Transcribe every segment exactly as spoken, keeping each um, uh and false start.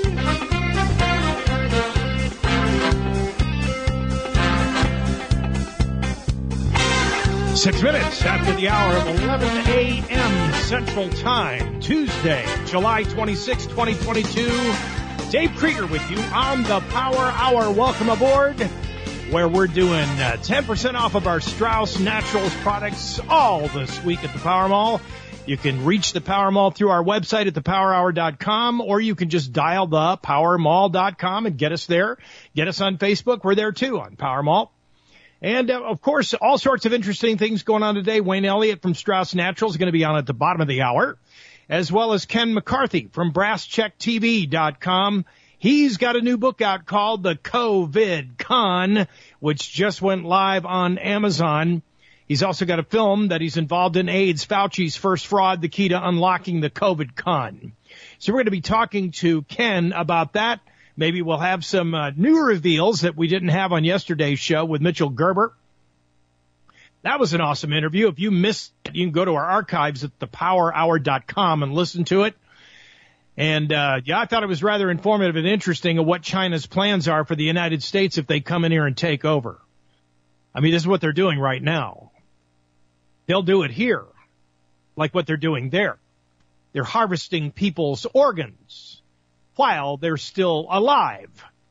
Six minutes after the hour of eleven a.m. Central Time, Tuesday, July twenty-sixth, twenty twenty-two. Dave Krieger with you on the Power Hour. Welcome aboard, where we're doing uh, ten percent off of our Strauss Naturals products all this week at the Power Mall. You can reach the Power Mall through our website at the power hour dot com, or you can just dial the power mall dot com and get us there. Get us on Facebook. We're there, too, on Power Mall. And, uh, of course, all sorts of interesting things going on today. Wayne Elliott from Strauss Naturals is going to be on at the bottom of the hour, as well as Ken McCarthy from brass check T V dot com. He's got a new book out called The COVID Con, which just went live on Amazon. He's also got a film that he's involved in, AIDS, Fauci's First Fraud, the Key to Unlocking the COVID Con. So we're going to be talking to Ken about that. Maybe we'll have some uh, new reveals that we didn't have on yesterday's show with Mitchell Gerber. That was an awesome interview. If you missed it, you can go to our archives at the power hour dot com and listen to it. And, uh, yeah, I thought it was rather informative and interesting of what China's plans are for the United States if they come in here and take over. I mean, this is what they're doing right now. They'll do it here, like what they're doing there. They're harvesting people's organs while they're still alive.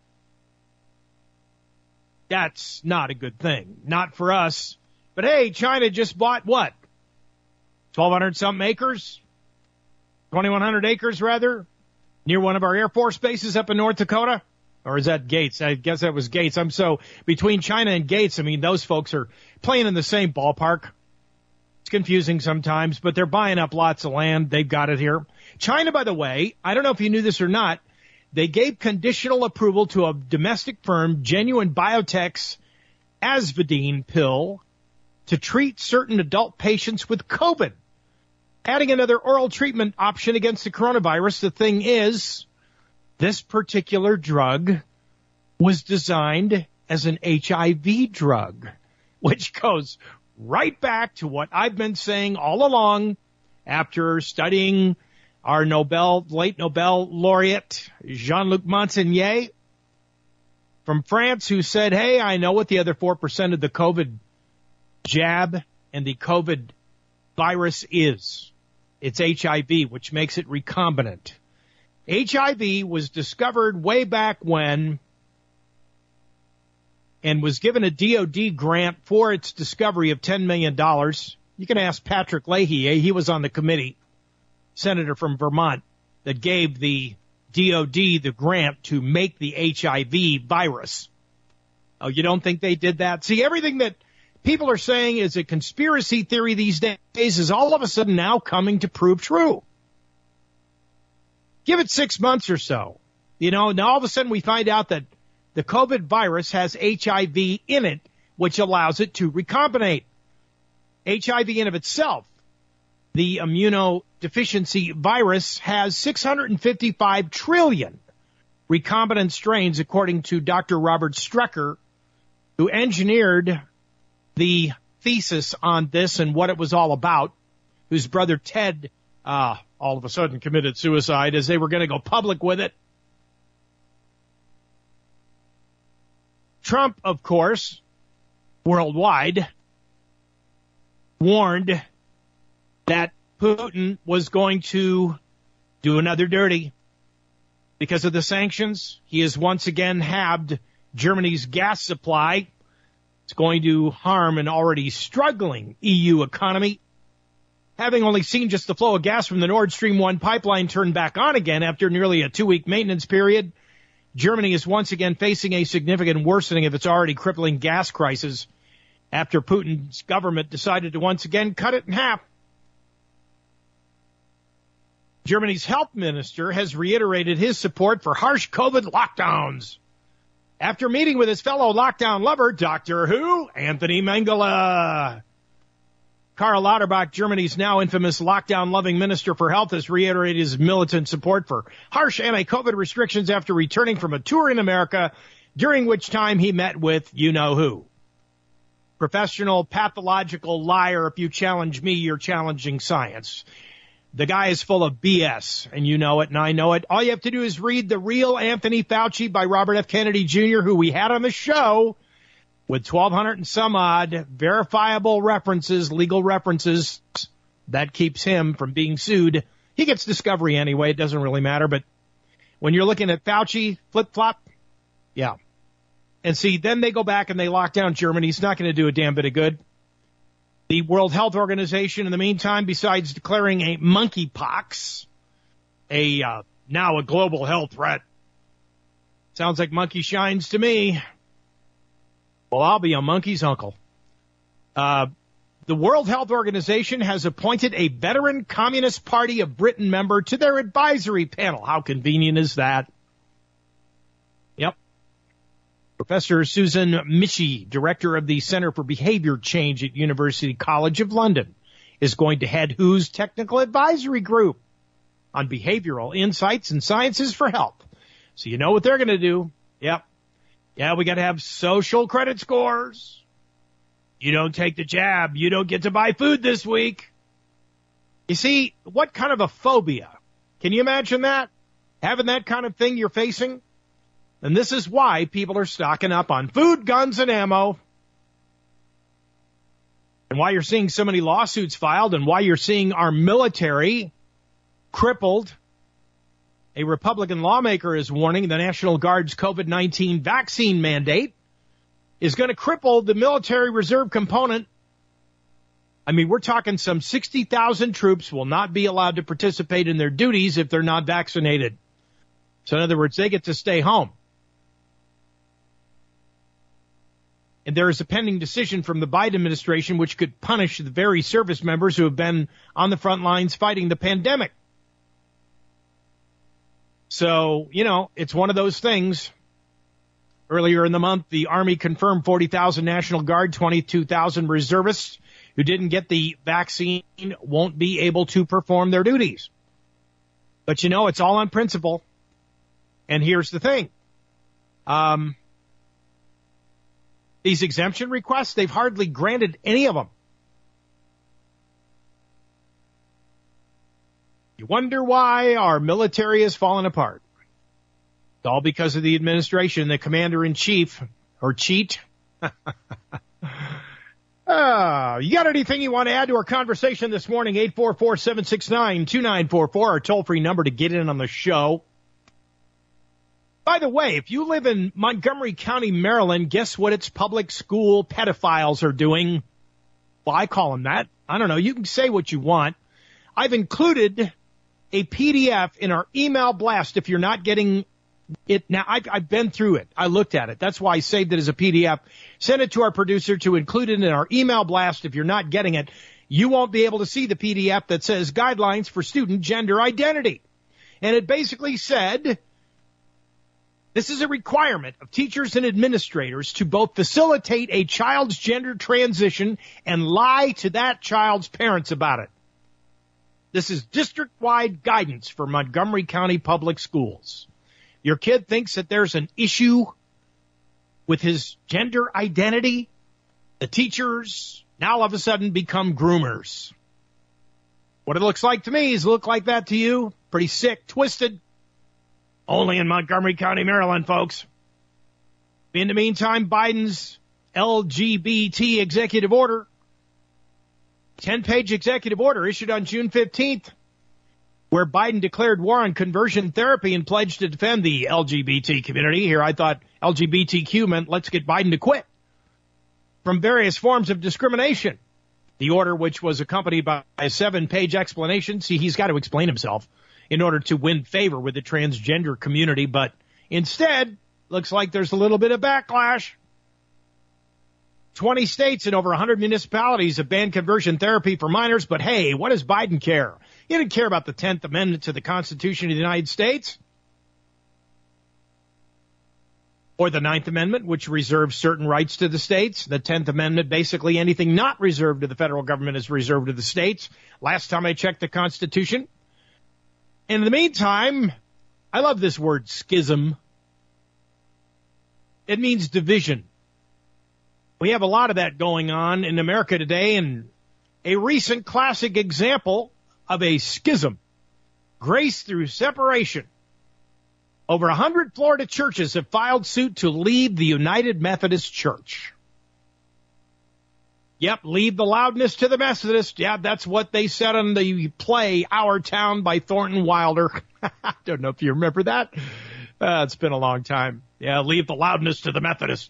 That's not a good thing. Not for us. But hey, China just bought what? twelve hundred something acres? twenty-one hundred acres, rather, near one of our Air Force bases up in North Dakota? Or is that Gates? I guess that was Gates. I'm so, between China and Gates, I mean, those folks are playing in the same ballpark. It's confusing sometimes, but they're buying up lots of land. They've got it here. China, by the way, I don't know if you knew this or not, they gave conditional approval to a domestic firm, Genuine Biotech's Asvidine pill, to treat certain adult patients with COVID, adding another oral treatment option against the coronavirus. The thing is, this particular drug was designed as an H I V drug, which goes right back to what I've been saying all along after studying our Nobel, late Nobel laureate, Jean-Luc Montagnier from France, who said, hey, I know what the other four percent of the COVID jab and the COVID virus is. It's H I V, which makes it recombinant. H I V was discovered way back when and was given a D O D grant for its discovery of ten million dollars. You can ask Patrick Leahy. He was on the committee, senator from Vermont, that gave the D O D the grant to make the H I V virus. Oh, you don't think they did that? See, everything that people are saying is a conspiracy theory these days is all of a sudden now coming to prove true. Give it six months or so. You know, now all of a sudden we find out that the COVID virus has H I V in it, which allows it to recombinate. H I V in of itself, the immunodeficiency virus, has six hundred fifty-five trillion recombinant strains, according to Doctor Robert Strecker, who engineered the thesis on this and what it was all about, whose brother Ted uh, all of a sudden committed suicide as they were going to go public with it. Trump, of course, worldwide, warned that Putin was going to do another dirty. Because of the sanctions, he has once again halved Germany's gas supply. It's going to harm an already struggling E U economy. Having only seen just the flow of gas from the Nord Stream one pipeline turn back on again after nearly a two-week maintenance period, Germany is once again facing a significant worsening of its already crippling gas crisis after Putin's government decided to once again cut it in half. Germany's health minister has reiterated his support for harsh COVID lockdowns after meeting with his fellow lockdown lover, Doctor Who, Anthony Mengele. Karl Lauterbach, Germany's now infamous lockdown-loving minister for health, has reiterated his militant support for harsh anti-COVID restrictions after returning from a tour in America, during which time he met with you-know-who. Professional, pathological liar. If you challenge me, you're challenging science. The guy is full of B S, and you know it, and I know it. All you have to do is read The Real Anthony Fauci by Robert F. Kennedy Junior, who we had on the show, with twelve hundred and some odd verifiable references, legal references. That keeps him from being sued. He gets discovery anyway. It doesn't really matter. But when you're looking at Fauci, flip-flop, yeah. And see, then they go back and they lock down Germany. It's not going to do a damn bit of good. The World Health Organization, in the meantime, besides declaring a monkeypox, a uh, now a global health threat, sounds like monkey shines to me. Well, I'll be a monkey's uncle. Uh, the World Health Organization has appointed a veteran Communist Party of Britain member to their advisory panel. How convenient is that? Yep. Professor Susan Michie, director of the Center for Behavior Change at University College of London, is going to head W H O's technical advisory group on behavioral insights and sciences for health. So you know what they're going to do. Yep. Yeah, we got to have social credit scores. You don't take the jab, you don't get to buy food this week. You see, what kind of a phobia? Can you imagine that? Having that kind of thing you're facing? And this is why people are stocking up on food, guns, and ammo. And why you're seeing so many lawsuits filed, and why you're seeing our military crippled. A Republican lawmaker is warning the National Guard's COVID nineteen vaccine mandate is going to cripple the military reserve component. I mean, we're talking some sixty thousand troops will not be allowed to participate in their duties if they're not vaccinated. So in other words, they get to stay home. And there is a pending decision from the Biden administration which could punish the very service members who have been on the front lines fighting the pandemic. So, you know, it's one of those things. Earlier in the month, the Army confirmed forty thousand National Guard, twenty-two thousand reservists who didn't get the vaccine won't be able to perform their duties. But, you know, it's all on principle. And here's the thing. Um, these exemption requests, they've hardly granted any of them. You wonder why our military has fallen apart. It's all because of the administration, the commander-in-chief, or cheat. uh, you got anything you want to add to our conversation this morning? eight four four, seven six nine, two nine four four, our toll-free number to get in on the show. By the way, if you live in Montgomery County, Maryland, guess what its public school pedophiles are doing? Well, I call them that. I don't know. You can say what you want. I've included a P D F in our email blast if you're not getting it. Now, I've, I've been through it. I looked at it. That's why I saved it as a P D F. Send it to our producer to include it in our email blast. If you're not getting it, you won't be able to see the P D F that says Guidelines for Student Gender Identity. And it basically said, this is a requirement of teachers and administrators to both facilitate a child's gender transition and lie to that child's parents about it. This is district-wide guidance for Montgomery County Public Schools. Your kid thinks that there's an issue with his gender identity. The teachers now all of a sudden become groomers. What it looks like to me is look like that to you. Pretty sick, twisted. Only in Montgomery County, Maryland, folks. In the meantime, Biden's L G B T executive order, ten-page executive order issued on June fifteenth, where Biden declared war on conversion therapy and pledged to defend the L G B T community. Here I thought L G B T Q meant let's get Biden to quit from various forms of discrimination. The order, which was accompanied by a seven-page explanation. See, he's got to explain himself in order to win favor with the transgender community, but instead, looks like there's a little bit of backlash. twenty states and over one hundred municipalities have banned conversion therapy for minors, but hey, what does Biden care? He didn't care about the tenth Amendment to the Constitution of the United States. Or the ninth Amendment, which reserves certain rights to the states. The tenth Amendment, basically anything not reserved to the federal government is reserved to the states. Last time I checked the Constitution. In the meantime, I love this word, schism. It means division. We have a lot of that going on in America today, and a recent classic example of a schism, grace through separation. Over one hundred Florida churches have filed suit to leave the United Methodist Church. Yep, leave the loudness to the Methodist. Yeah, that's what they said on the play Our Town by Thornton Wilder. I don't know if you remember that. Uh, it's been a long time. Yeah, leave the loudness to the Methodist.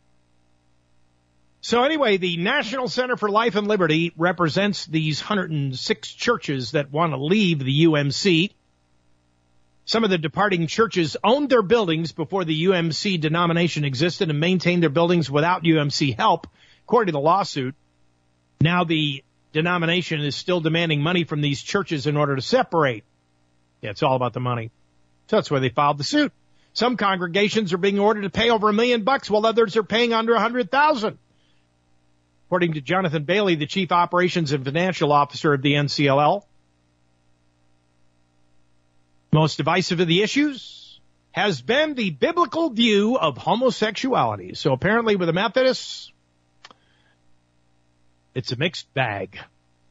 So anyway, the National Center for Life and Liberty represents these one hundred six churches that want to leave the U M C. Some of the departing churches owned their buildings before the U M C denomination existed and maintained their buildings without U M C help, according to the lawsuit. Now the denomination is still demanding money from these churches in order to separate. Yeah, it's all about the money. So that's why they filed the suit. Some congregations are being ordered to pay over a million bucks while others are paying under a hundred thousand. According to Jonathan Bailey, the chief operations and financial officer of the N C L L. Most divisive of the issues has been the biblical view of homosexuality. So apparently with the Methodists, it's a mixed bag.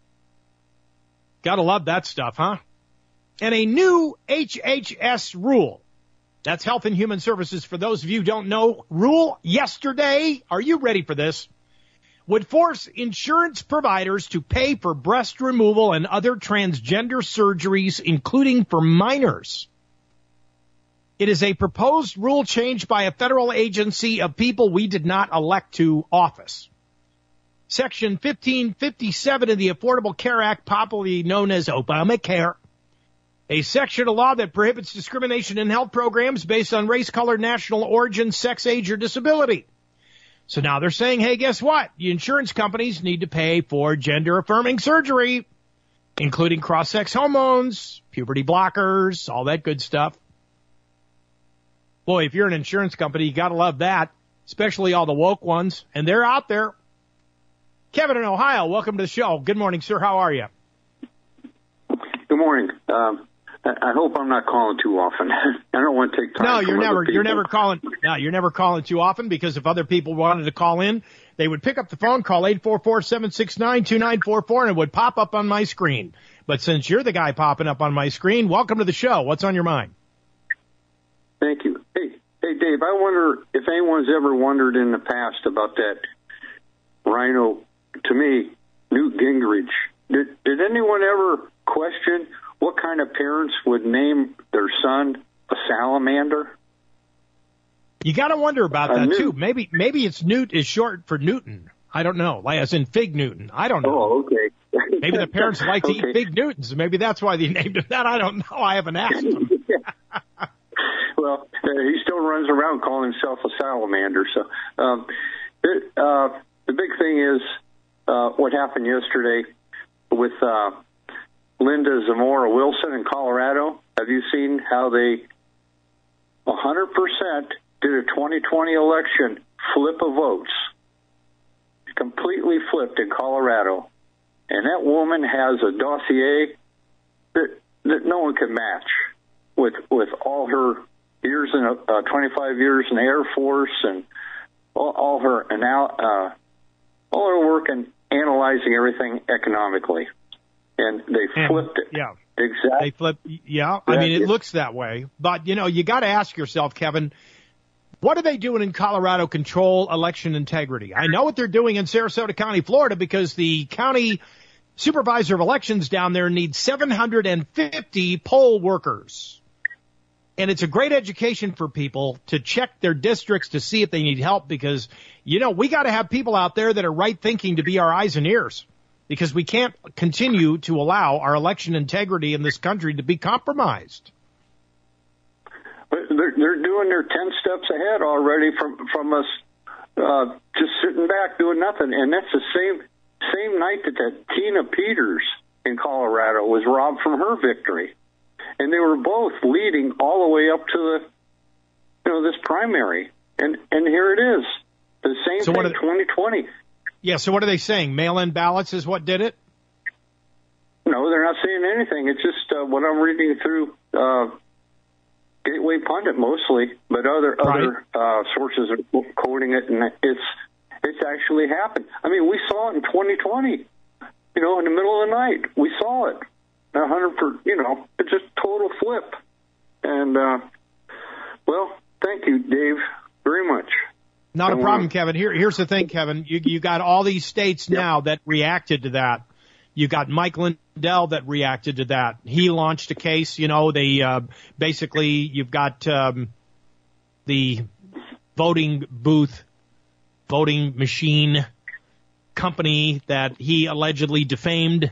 Gotta love that stuff, huh? And a new H H S rule. That's Health and Human Services. For those of you who don't know, rule yesterday, are you ready for this? Would force insurance providers to pay for breast removal and other transgender surgeries, including for minors. It is a proposed rule change by a federal agency of people we did not elect to office. Section fifteen fifty-seven of the Affordable Care Act, popularly known as Obamacare, a section of law that prohibits discrimination in health programs based on race, color, national origin, sex, age, or disability. So now they're saying, hey, guess what? The insurance companies need to pay for gender-affirming surgery, including cross-sex hormones, puberty blockers, all that good stuff. Boy, if you're an insurance company, you got to love that, especially all the woke ones, and they're out there. Kevin in Ohio, welcome to the show. Good morning, sir. How are you? Good morning. Um, I hope I'm not calling too often. I don't want to take time. No, you're from never. other You're people. never calling. No, you're never calling too often, because if other people wanted to call in, they would pick up the phone, call eight four four, seven six nine, two nine four four, and it would pop up on my screen. But since you're the guy popping up on my screen, welcome to the show. What's on your mind? Thank you. Hey, hey, Dave. I wonder if anyone's ever wondered in the past about that rhino. To me, Newt Gingrich. Did did anyone ever question what kind of parents would name their son a salamander? You got to wonder about Uh, that Newt. too. Maybe maybe it's Newt is short for Newton. I don't know, like as in Fig Newton. I don't know. Oh, okay. Maybe the parents like to Okay. eat Fig Newtons. Maybe that's why they named him that. I don't know. I haven't asked him. Well, uh, he still runs around calling himself a salamander. So um, it, uh, the big thing is uh, what happened yesterday with uh, Linda Zamora Wilson in Colorado. Have you seen how they one hundred percent did a twenty twenty election flip of votes? Completely flipped in Colorado. And that woman has a dossier that, that no one can match with with all her years in uh, twenty-five years in the Air Force and all, all her anal- uh, all her work in analyzing everything economically. And they And, flipped it. yeah. Exactly. They flip. Yeah. I Yeah, mean, it it- looks that way. But, you know, you got to ask yourself, Kevin, what are they doing in Colorado to control election integrity? I know what they're doing in Sarasota County, Florida, because the county supervisor of elections down there needs seven hundred fifty poll workers. And it's a great education for people to check their districts to see if they need help, because, you know, we got to have people out there that are right thinking to be our eyes and ears, because we can't continue to allow our election integrity in this country to be compromised. But they're, they're doing their ten steps ahead already from from us, uh, just sitting back doing nothing. And that's the same same night that, that Tina Peters in Colorado was robbed from her victory, and they were both leading all the way up to the, you know, this primary. And and here it is, the same So what thing, are they- twenty twenty. Yeah, so what are they saying? Mail-in ballots is what did it? No, they're not saying anything. It's just uh, what I'm reading through. Uh, Gateway Pundit mostly, but other Right. other uh, sources are quoting it, and it's it's actually happened. I mean, we saw it in twenty twenty. You know, in the middle of the night, we saw it. a hundred per, you know, it's just total flip. And, uh, well, thank you, Dave, very much. Not a I problem, wanna... Kevin. Here, here's the thing, Kevin. You, you got all these states yep. now that reacted to that. You got Mike Lindell that reacted to that. He launched a case. You know, they uh, basically you've got um, the voting booth, voting machine company that he allegedly defamed,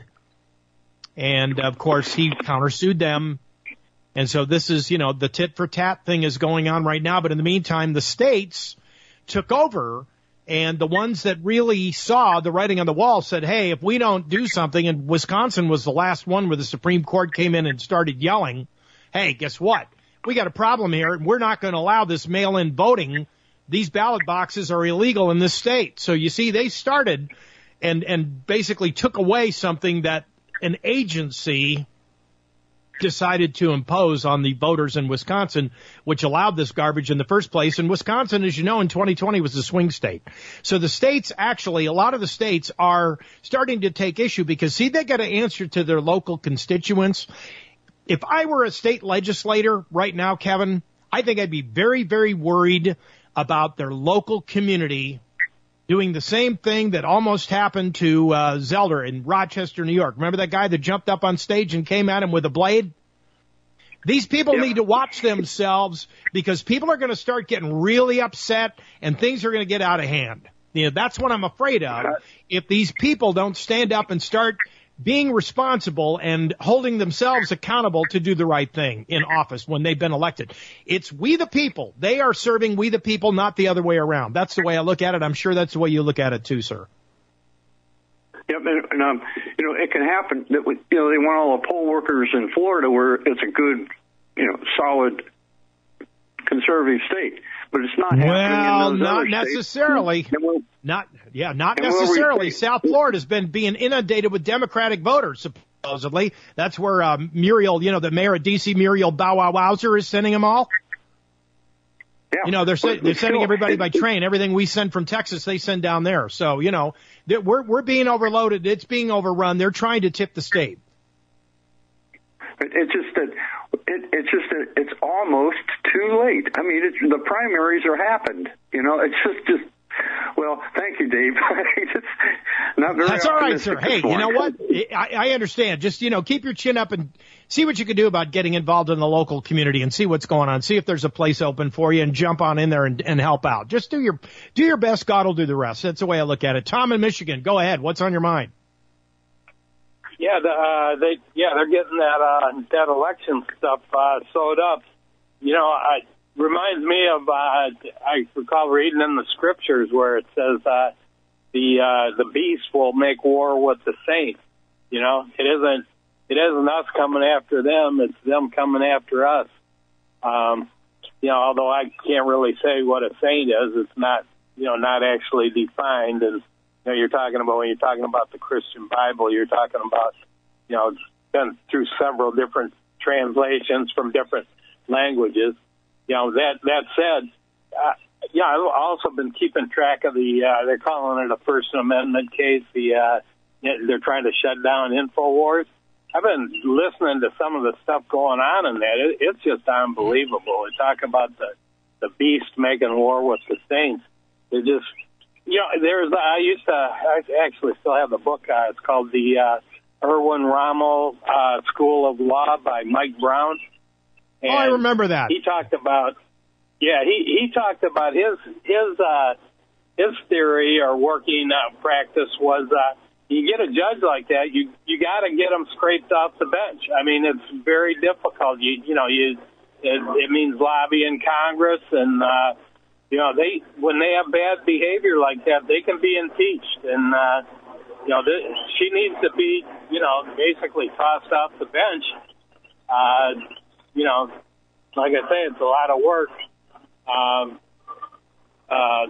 and of course he countersued them. And so this is, you know, the tit for tat thing is going on right now. But in the meantime, the states took over, and the ones that really saw the writing on the wall said, hey, if we don't do something, and Wisconsin was the last one where the Supreme Court came in and started yelling, hey, guess what? We got a problem here, and we're not going to allow this mail-in voting. These ballot boxes are illegal in this state. So you see, they started and, and basically took away something that an agency decided to impose on the voters in Wisconsin, which allowed this garbage in the first place. And Wisconsin, as you know, in twenty twenty was a swing state. So the states actually, a lot of the states are starting to take issue because, see, they got to answer to their local constituents. If I were a state legislator right now, Kevin, I think I'd be very, very worried about their local community doing the same thing that almost happened to uh, Zelder in Rochester, New York. Remember that guy that jumped up on stage and came at him with a blade? These people yep. need to watch themselves because people are going to start getting really upset and things are going to get out of hand. You know, that's what I'm afraid of. If these people don't stand up and start being responsible and holding themselves accountable to do the right thing in office when they've been elected. It's we the people. They are serving we the people, not the other way around. That's the way I look at it. I'm sure that's the way you look at it too, sir. Yep, and, and um, you know, it can happen that we, you know, they want all the poll workers in Florida where it's a good, you know, solid conservative state. But it's not happening well, in those not other necessarily. States. We'll, not, yeah, not and necessarily. We, South Florida's been being inundated with Democratic voters, supposedly. That's where um, Muriel, you know, the mayor of D C, Muriel Bow Wow Wowser, is sending them all. Yeah, you know, they're but, they're sending still, everybody it, by train. Everything we send from Texas, they send down there. So, you know, we're we're being overloaded. It's being overrun. They're trying to tip the state. It's just that it, it's just that it's almost too late. I mean, it's, the primaries are happened. You know, it's just just. Well, thank you, Dave. It's not very That's all right, sir. Hey, you know what? I, I understand. Just, you know, keep your chin up and see what you can do about getting involved in the local community and see what's going on. See if there's a place open for you and jump on in there and, and help out. Just do your do your best. God will do the rest. That's the way I look at it. Tom in Michigan, go ahead. What's on your mind? Yeah, the, uh, they yeah they're getting that uh, that election stuff uh, sewed up. You know, I. Reminds me of, uh, I recall reading in the scriptures where it says uh, the uh, the beast will make war with the saints. You know, it isn't it isn't us coming after them; it's them coming after us. Um, you know, although I can't really say what a saint is, it's not you know not actually defined. And you know, you're talking about when you're talking about the Christian Bible, you're talking about you know it's been through several different translations from different languages. You know, that that said, uh, yeah, I've also been keeping track of the, uh, they're calling it a First Amendment case. The uh, they're trying to shut down InfoWars. I've been listening to some of the stuff going on in that. It, it's just unbelievable. They talk about the, the beast making war with the saints. They just, you know, there's, I used to, I actually still have the book. Uh, it's called the uh, Erwin Rommel uh, School of Law by Mike Brown. And oh, I remember that. He talked about, yeah, he, he talked about his his uh, his theory or working uh, practice was uh, you get a judge like that, you you got to get them scraped off the bench. I mean, it's very difficult. You you know, you it, it means lobbying Congress, and uh, you know they when they have bad behavior like that, they can be impeached, and uh, you know this, she needs to be you know basically tossed off the bench. Uh, You know, like I say, it's a lot of work. Um, uh,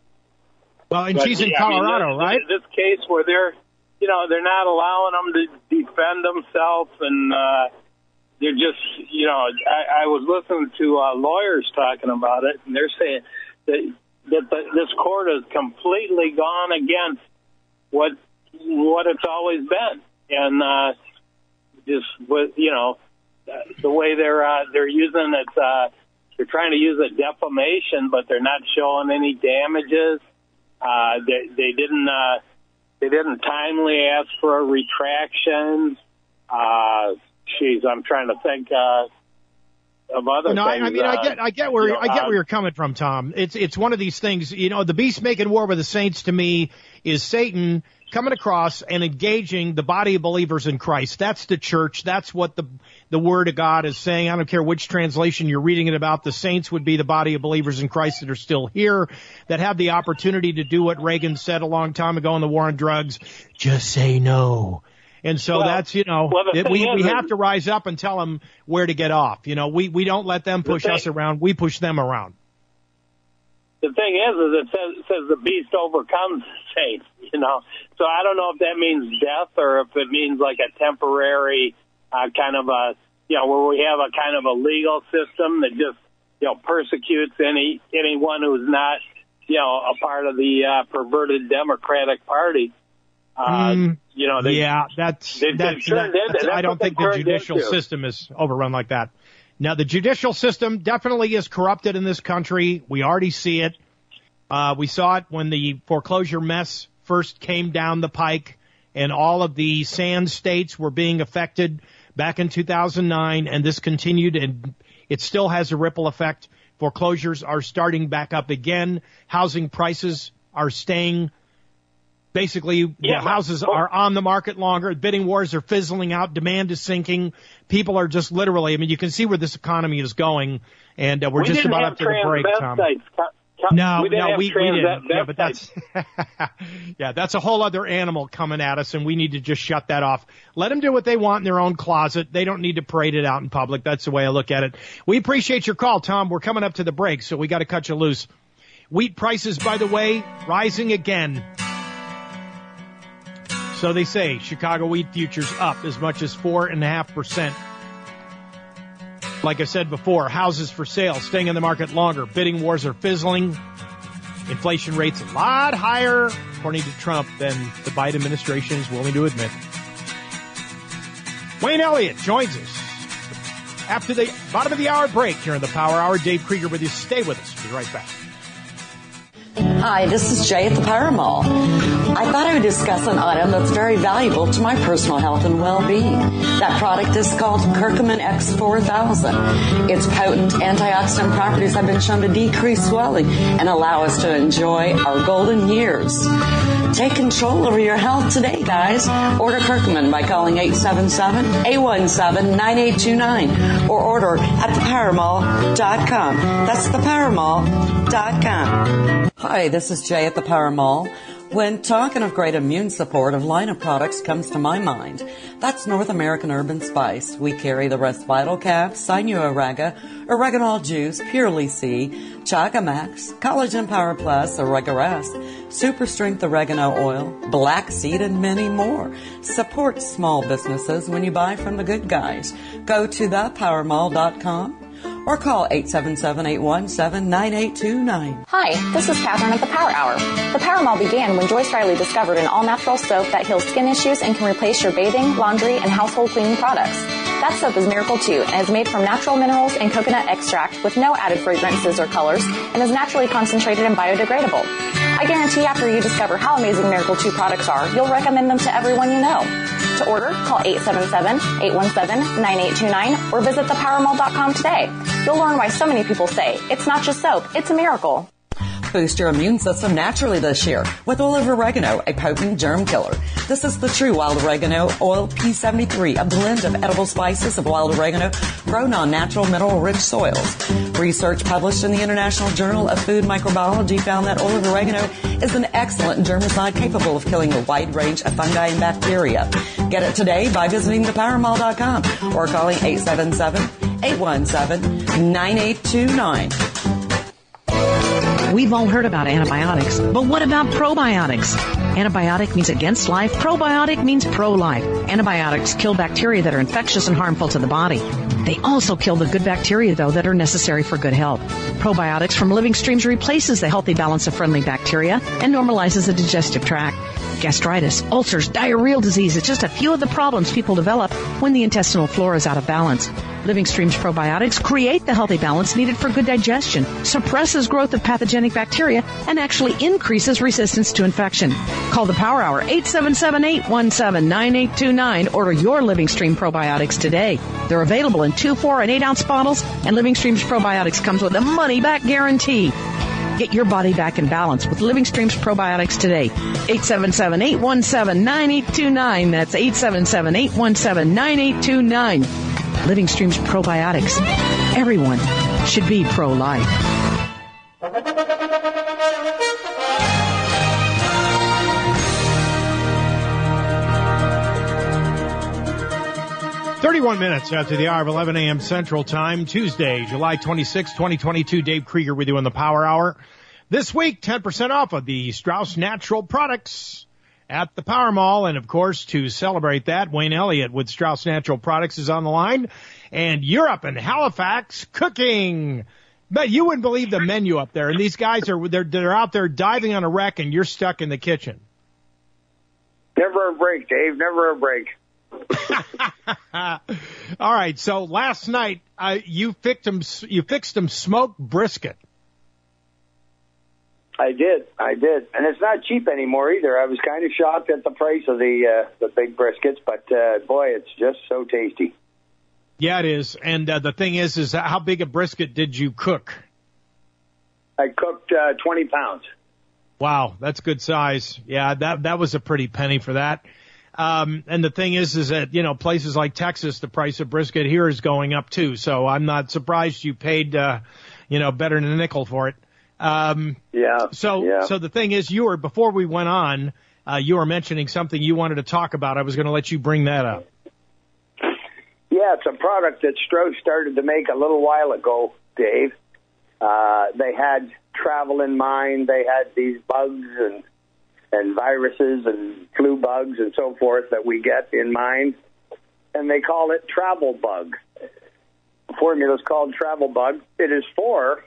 well, and she's in Colorado, I mean, this, right? This case where they're, you know, they're not allowing them to defend themselves, and uh, they're just, you know, I, I was listening to uh, lawyers talking about it, and they're saying that that the, this court has completely gone against what what it's always been, and. Uh, just with, you know, the way they're uh, they're using it, uh, they're trying to use it defamation, but they're not showing any damages. Uh, they, they didn't uh, they didn't timely ask for a retraction. Uh, geez, I'm trying to think uh, of other no, things. I mean, uh, I get, I get where you know, I get uh, where you're coming from, Tom. It's it's one of these things. You know, the beast making war with the saints to me is Satan coming across and engaging the body of believers in Christ. That's the church. That's what the the Word of God is saying. I don't care which translation you're reading it about. The saints would be the body of believers in Christ that are still here, that have the opportunity to do what Reagan said a long time ago in the war on drugs. Just say no. And so well, that's, you know, well, it, we, we is, have to rise up and tell them where to get off. You know, we, we don't let them push the thing, us around. We push them around. The thing is, is it says, it says the beast overcomes the saints, you know. So I don't know if that means death or if it means like a temporary uh, kind of a, you know, where we have a kind of a legal system that just, you know, persecutes any anyone who's not, you know, a part of the uh, perverted Democratic Party. Uh, mm, you know, they, yeah, that's, they, that's, that, that's, that's I don't think the judicial into. system is overrun like that. Now, the judicial system definitely is corrupted in this country. We already see it. Uh, we saw it when the foreclosure mess first came down the pike and all of the sand states were being affected back in two thousand nine, and this continued, and it still has a ripple effect. Foreclosures are starting back up again. Housing prices are staying. Basically, yeah, the houses but, are on the market longer. Bidding wars are fizzling out. Demand is sinking. People are just literally, I mean, you can see where this economy is going, and uh, we're we just about up to the break, Tom. No, we no, we, we didn't. Yeah, but that's yeah, that's a whole other animal coming at us, and we need to just shut that off. Let them do what they want in their own closet. They don't need to parade it out in public. That's the way I look at it. We appreciate your call, Tom. We're coming up to the break, so we got to cut you loose. Wheat prices, by the way, rising again. So they say Chicago wheat futures up as much as four and a half percent. Like I said before, houses for sale staying in the market longer. Bidding wars are fizzling. Inflation rates a lot higher, according to Trump, than the Biden administration is willing to admit. Wayne Elliott joins us after the bottom of the hour break here in the Power Hour. Dave Krieger with you. Stay with us. We'll be right back. Hi, this is Jay at the Power Mall. I thought I would discuss an item that's very valuable to my personal health and well-being. That product is called Curcumin X four thousand. Its potent antioxidant properties have been shown to decrease swelling and allow us to enjoy our golden years. Take control over your health today, guys. Order Curcumin by calling eight seven seven, eight one seven, nine eight two nine or order at the power mall dot com. That's the power mall dot com. Hi, this is Jay at the Power Mall. When talking of great immune support, a line of products comes to my mind. That's North American Herb and Spice. We carry the Rest Vital Cap, Sinuoraga, Oreganol Juice, Purely C, Chaga Max, Collagen Power Plus, Oregarest, Super Strength Oregano Oil, Black Seed, and many more. Support small businesses when you buy from the good guys. Go to the power mall dot com. Or call eight seven seven, eight one seven, nine eight two nine. Hi, this is Catherine at the Power Hour. The Power Mall began when Joyce Riley discovered an all-natural soap that heals skin issues and can replace your bathing, laundry, and household cleaning products. That soap is Miracle two and is made from natural minerals and coconut extract with no added fragrances or colors and is naturally concentrated and biodegradable. I guarantee after you discover how amazing Miracle two products are, you'll recommend them to everyone you know. To order, call eight seven seven, eight one seven, nine eight two nine or visit the power mall dot com today. You'll learn why so many people say it's not just soap, it's a miracle. Boost your immune system naturally this year with oil of oregano, a potent germ killer. This is the true wild oregano oil P seventy-three, a blend of edible spices of wild oregano grown on natural mineral-rich soils. Research published in the International Journal of Food Microbiology found that oil of oregano is an excellent germicide capable of killing a wide range of fungi and bacteria. Get it today by visiting the power mall dot com or calling eight seven seven, eight one seven, nine eight two nine. We've all heard about antibiotics, but what about probiotics? Antibiotic means against life. Probiotic means pro-life. Antibiotics kill bacteria that are infectious and harmful to the body. They also kill the good bacteria, though, that are necessary for good health. Probiotics from living streams replaces the healthy balance of friendly bacteria and normalizes the digestive tract. Gastritis, ulcers, diarrheal disease, it's just a few of the problems people develop when the intestinal flora is out of balance. Living Stream's probiotics create the healthy balance needed for good digestion, suppresses growth of pathogenic bacteria, and actually increases resistance to infection. Call the Power Hour, eight seven seven, eight one seven, nine eight two nine. Order your Living Stream probiotics today. They're available in two, four, and eight ounce bottles, and Living Stream's probiotics comes with a money-back guarantee. Get your body back in balance with Living Stream's probiotics today. eight seven seven, eight one seven, nine eight two nine. That's eight seven seven, eight one seven, nine eight two nine. Living Stream's probiotics. Everyone should be pro-life. thirty-one minutes after the hour of eleven a.m. Central Time, Tuesday, July twenty-sixth, twenty twenty-two. Dave Krieger with you on the Power Hour. This week, ten percent off of the Strauss Natural products at the Power Mall. And, of course, to celebrate that, Wayne Elliott with Strauss Natural Products is on the line. And you're up in Halifax cooking. But you wouldn't believe the menu up there. And these guys are they're, they're out there diving on a wreck, and you're stuck in the kitchen. Never a break, Dave. Never a break. All right. So last night uh, you fixed them. You fixed them smoked brisket. I did. I did, and it's not cheap anymore either. I was kind of shocked at the price of the uh, the big briskets, but uh, boy, it's just so tasty. Yeah, it is. And uh, the thing is, is how big a brisket did you cook? I cooked uh, twenty pounds. Wow, that's good size. Yeah, that that was a pretty penny for that. Um, and the thing is, is that, you know, places like Texas, the price of brisket here is going up too. So I'm not surprised you paid, uh, you know, better than a nickel for it. Um, yeah. So, yeah. so the thing is, you were, before we went on, uh, you were mentioning something you wanted to talk about. I was going to let you bring that up. Yeah, it's a product that Strauss started to make a little while ago, Dave. Uh, they had travel in mind. They had these bugs and and viruses and flu bugs and so forth that we get in mind, and they call it Travel Bug. The formula is called Travel Bug. It is for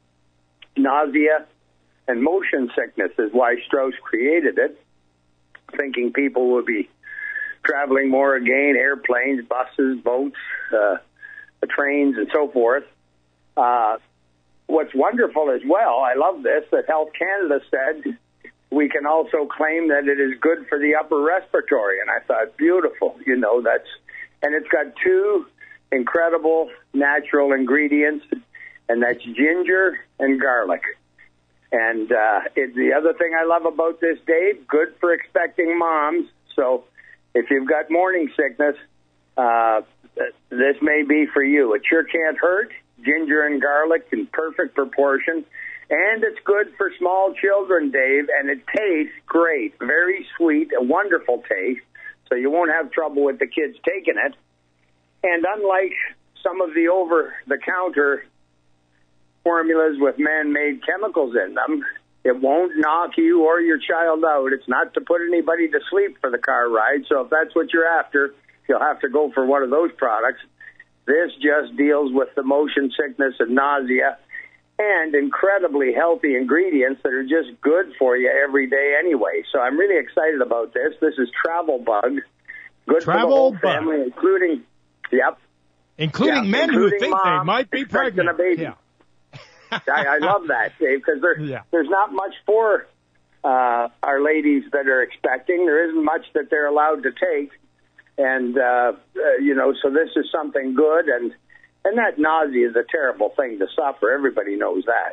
nausea and motion sickness is why Strauss created it, thinking people would be traveling more again, airplanes, buses, boats, uh, trains, and so forth. Uh, what's wonderful as well, I love this, that Health Canada said we can also claim that it is good for the upper respiratory. And I thought, beautiful, you know, that's, and it's got two incredible natural ingredients, and that's ginger and garlic. And uh, it, the other thing I love about this, Dave, good for expecting moms. So if you've got morning sickness, uh, this may be for you. It sure can't hurt. Ginger and garlic in perfect proportion. And it's good for small children, Dave, and it tastes great. Very sweet, a wonderful taste, so you won't have trouble with the kids taking it. And unlike some of the over-the-counter formulas with man-made chemicals in them, it won't knock you or your child out. It's not to put anybody to sleep for the car ride, so if that's what you're after, you'll have to go for one of those products. This just deals with the motion sickness and nausea, and incredibly healthy ingredients that are just good for you every day anyway. So I'm really excited about this. This is Travel Bug. Good Travel for the whole Bug. family, including, yep. Including yeah, men including who think mom they might be pregnant. A baby. Yeah. I, I love that, Dave, because there, yeah. there's not much for uh, our ladies that are expecting. There isn't much that they're allowed to take. And, uh, uh, you know, so this is something good. And And that nausea is a terrible thing to suffer. Everybody knows that.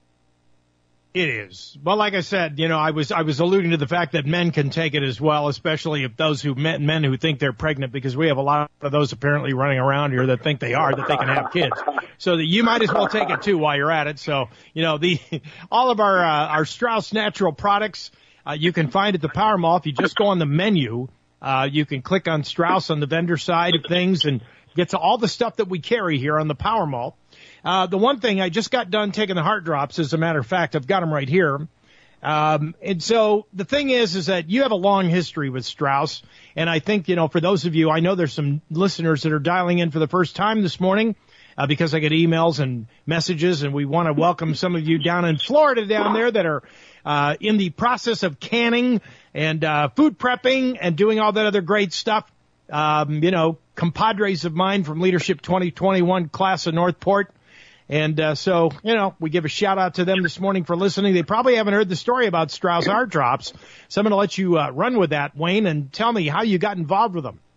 It is. Well, like I said, you know, I was I was alluding to the fact that men can take it as well, especially if those who men, men who think they're pregnant, because we have a lot of those apparently running around here that think they are, that they can have kids. So that you might as well take it too while you're at it. So, you know, the all of our uh, our Strauss Natural products uh, you can find at the Power Mall. If you just go on the menu, uh, you can click on Strauss on the vendor side of things and get to all the stuff that we carry here on the Power Mall. Uh, the one thing, I just got done taking the heart drops, as a matter of fact. I've got them right here. Um, and so the thing is, is that you have a long history with Strauss. And I think, you know, for those of you, I know there's some listeners that are dialing in for the first time this morning, uh, because I get emails and messages, and we want to welcome some of you down in Florida down there that are, uh, in the process of canning and uh, food prepping and doing all that other great stuff. Um, you know, compadres of mine from Leadership twenty twenty-one class of Northport. And uh, so, you know, we give a shout-out to them this morning for listening. They probably haven't heard the story about Strauss Heart Drops, so I'm going to let you uh, run with that, Wayne, and tell me how you got involved with them.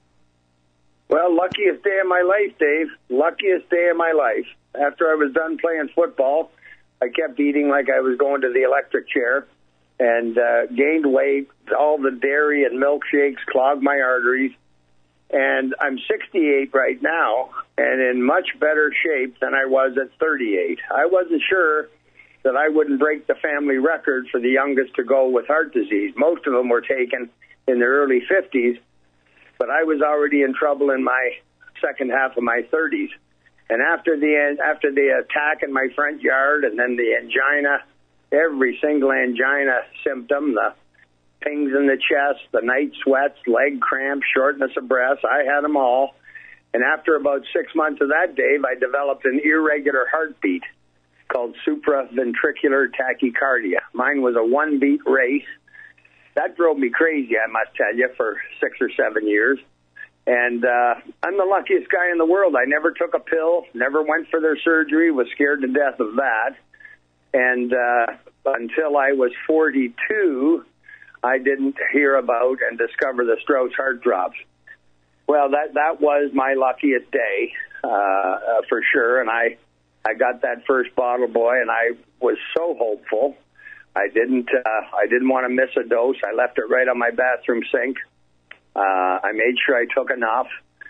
Well, luckiest day of my life, Dave. Luckiest day of my life. After I was done playing football, I kept eating like I was going to the electric chair and uh, gained weight. All the dairy and milkshakes clogged my arteries. And I'm sixty-eight right now and in much better shape than I was at thirty-eight. I wasn't sure that I wouldn't break the family record for the youngest to go with heart disease. Most of them were taken in their early fifties, but I was already in trouble in my second half of my thirties. And after the after the attack in my front yard and then the angina, every single angina symptom, the pings in the chest, the night sweats, leg cramps, shortness of breath, I had them all. And after about six months of that, Dave, I developed an irregular heartbeat called supraventricular tachycardia. Mine was a one-beat race. That drove me crazy, I must tell you, for six or seven years. And uh, I'm the luckiest guy in the world. I never took a pill, never went for their surgery, was scared to death of that. And uh, until I was forty-two, I didn't hear about and discover the Strauss Heart Drops. Well, that that was my luckiest day, uh, uh, for sure. And I, I got that first bottle, boy, and I was so hopeful. I didn't uh, I didn't want to miss a dose. I left it right on my bathroom sink. Uh, I made sure I took enough.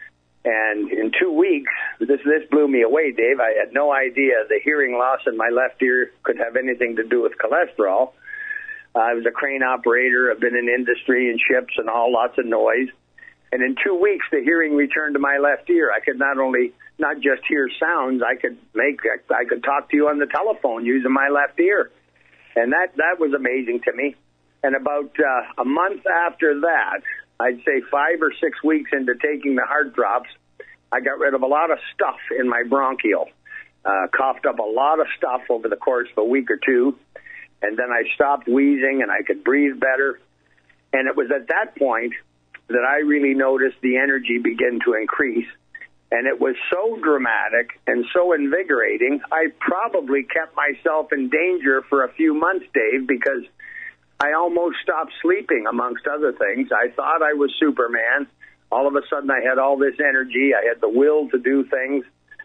And in two weeks, this this blew me away, Dave. I had no idea the hearing loss in my left ear could have anything to do with cholesterol. Uh, I was a crane operator. I've been in industry and ships and all, lots of noise. And in two weeks, the hearing returned to my left ear. I could not only not just hear sounds, I could make I could talk to you on the telephone using my left ear. And that, that was amazing to me. And about uh, a month after that, I'd say five or six weeks into taking the heart drops, I got rid of a lot of stuff in my bronchial. Uh, coughed up a lot of stuff over the course of a week or two. And then I stopped wheezing and I could breathe better. And it was at that point that I really noticed the energy begin to increase. And it was so dramatic and so invigorating, I probably kept myself in danger for a few months, Dave, because I almost stopped sleeping, amongst other things. I thought I was Superman. All of a sudden, I had all this energy. I had the will to do things.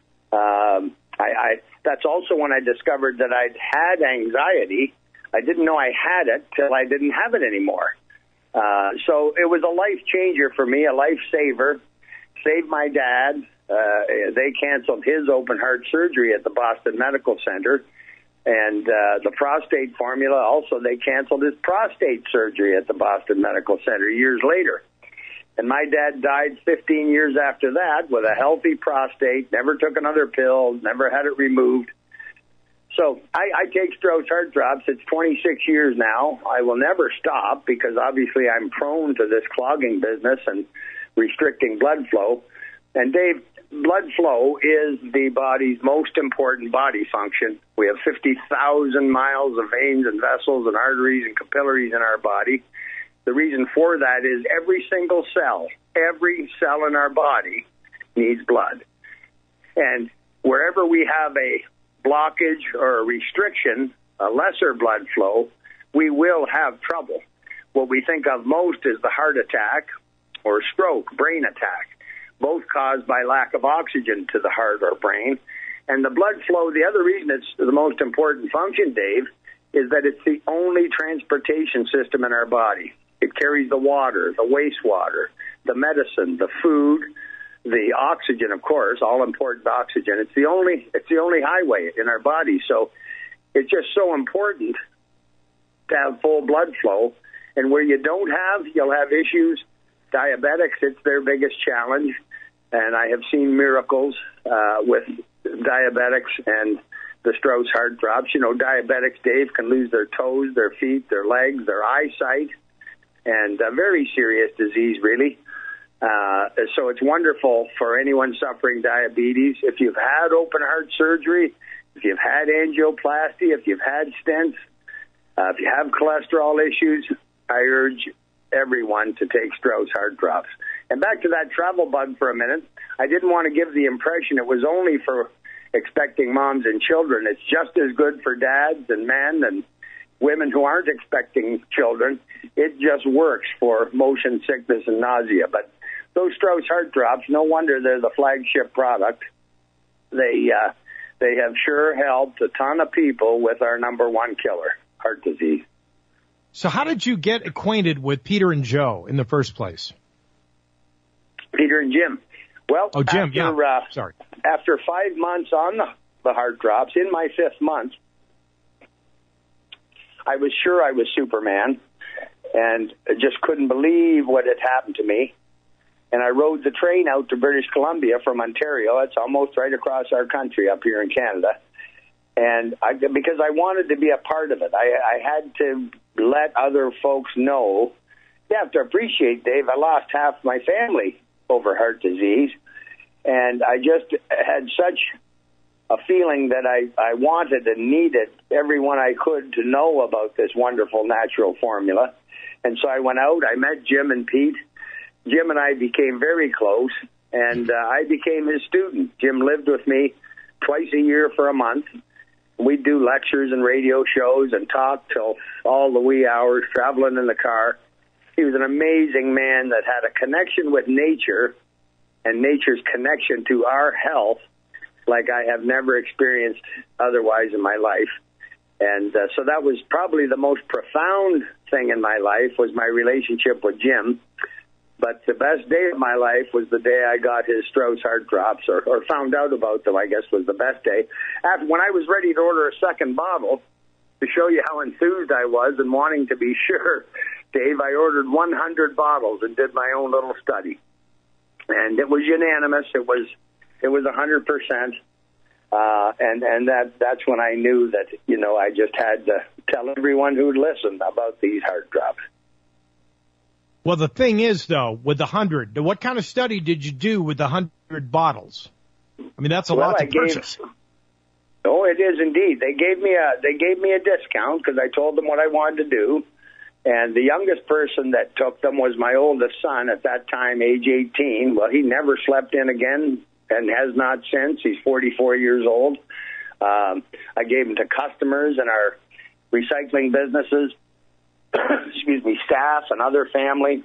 Um, I, I, that's also when I discovered that I'd had anxiety. I didn't know I had it till I didn't have it anymore. Uh, so it was a life changer for me, a lifesaver. Saved my dad. Uh, they canceled his open heart surgery at the Boston Medical Center. And uh, the prostate formula, also they canceled his prostate surgery at the Boston Medical Center years later. And my dad died fifteen years after that with a healthy prostate, never took another pill, never had it removed. So I, I take Strauss Heart Drops. It's twenty-six years now. I will never stop because obviously I'm prone to this clogging business and restricting blood flow. And Dave, blood flow is the body's most important body function. We have fifty thousand miles of veins and vessels and arteries and capillaries in our body. The reason for that is every single cell, every cell in our body needs blood. And wherever we have a blockage or a restriction, a lesser blood flow, we will have trouble. What we think of most is the heart attack or stroke, brain attack, both caused by lack of oxygen to the heart or brain. And the blood flow, the other reason it's the most important function, Dave, is that it's the only transportation system in our body. It carries the water, the wastewater, the medicine, the food, the oxygen, of course, all important oxygen. It's the only it's the only highway in our body. So it's just so important to have full blood flow. And where you don't have, you'll have issues. Diabetics, it's their biggest challenge. And I have seen miracles uh, with diabetics and the Strauss Heart Drops. You know, diabetics, Dave, can lose their toes, their feet, their legs, their eyesight, and a very serious disease, really. Uh, so it's wonderful for anyone suffering diabetes. If you've had open heart surgery, if you've had angioplasty, if you've had stents, Uh, if you have cholesterol issues, I urge everyone to take Strauss Heart Drops. And back to that travel bug for a minute. I didn't want to give the impression it was only for expecting moms and children. It's just as good for dads and men and women who aren't expecting children. It just works for motion sickness and nausea. But those Strauss Heart Drops, no wonder they're the flagship product. They uh, they have sure helped a ton of people with our number one killer, heart disease. So how did you get acquainted with Peter and Joe in the first place? Peter and Jim. Well, oh, Jim, after, yeah. Uh, Sorry. After five months on the, the heart drops, in my fifth month, I was sure I was Superman and just couldn't believe what had happened to me. And I rode the train out to British Columbia from Ontario. It's almost right across our country up here in Canada. And I, because I wanted to be a part of it, I, I had to let other folks know. You have to appreciate, Dave, I lost half my family over heart disease. And I just had such a feeling that I, I wanted and needed everyone I could to know about this wonderful natural formula. And so I went out, I met Jim and Pete. Jim and I became very close, and uh, I became his student. Jim lived with me twice a year for a month. We'd do lectures and radio shows and talk till all the wee hours, traveling in the car. He was an amazing man that had a connection with nature and nature's connection to our health like I have never experienced otherwise in my life. And uh, so that was probably the most profound thing in my life was my relationship with Jim. But the best day of my life was the day I got his Strauss Heart Drops, or, or found out about them, I guess was the best day. After, when I was ready to order a second bottle, to show you how enthused I was and wanting to be sure, Dave, I ordered one hundred bottles and did my own little study. And it was unanimous. It was it was one hundred percent. Uh, and and that that's when I knew that, you know, I just had to tell everyone who'd listen about these heart drops. Well, the thing is, though, with the hundred, what kind of study did you do with the hundred bottles? I mean, that's a well, lot to I purchase. Gave, oh, it is indeed. They gave me a they gave me a discount because I told them what I wanted to do. And the youngest person that took them was my oldest son at that time, age eighteen. Well, he never slept in again and has not since. He's forty-four years old. Um, I gave them to customers in our recycling businesses, excuse me, staff and other family.